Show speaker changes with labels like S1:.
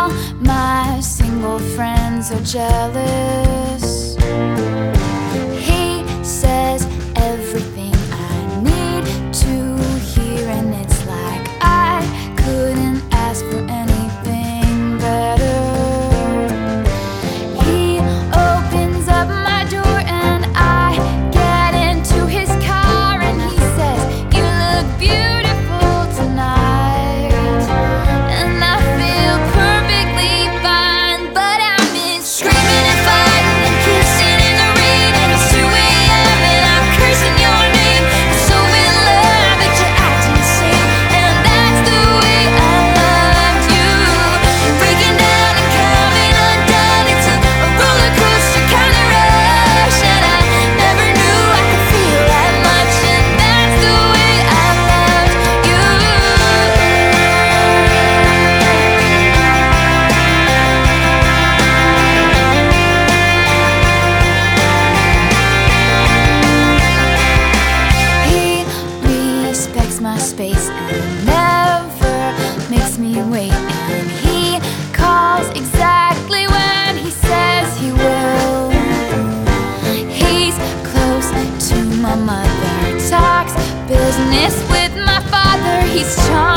S1: all my single friends are jealous. He says everything I need to hear, and it's like I couldn't ask for anything better. He opens up my door and I get into his car, and he says, "You look beautiful tonight." And I feel perfectly fine, but I'm in screaming and fighting and kissing in the rain, and it's 2 a.m. and I'm cursing your name. I'm so in love that you're acting insane, and that's the way I loved you. Breaking down and coming undone, it's a roller coaster kind of rush, and I never knew I could feel that much, and that's the way I loved you. He respects my space and never makes me wait, and he calls exactly when he says he will. He's close to my mother, talks business with my father. He's charming